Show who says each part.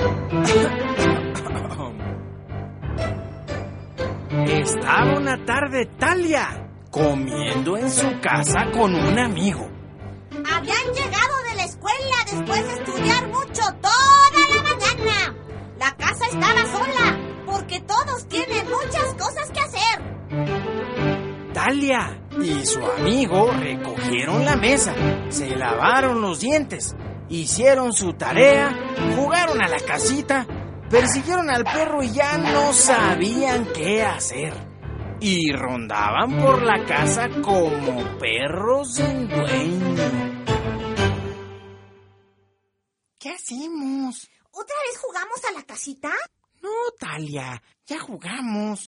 Speaker 1: Estaba una tarde Talia comiendo en su casa con un amigo.
Speaker 2: Habían llegado de la escuela después de estudiar mucho toda la mañana. La casa estaba sola porque todos tienen muchas cosas que hacer.
Speaker 1: Talia y su amigo recogieron la mesa, se lavaron los dientes, hicieron su tarea, jugaron a la casita, persiguieron al perro y ya no sabían qué hacer. Y rondaban por la casa como perros sin dueño. ¿Qué hacemos?
Speaker 2: ¿Otra vez jugamos a la casita?
Speaker 1: No, Talia, ya jugamos.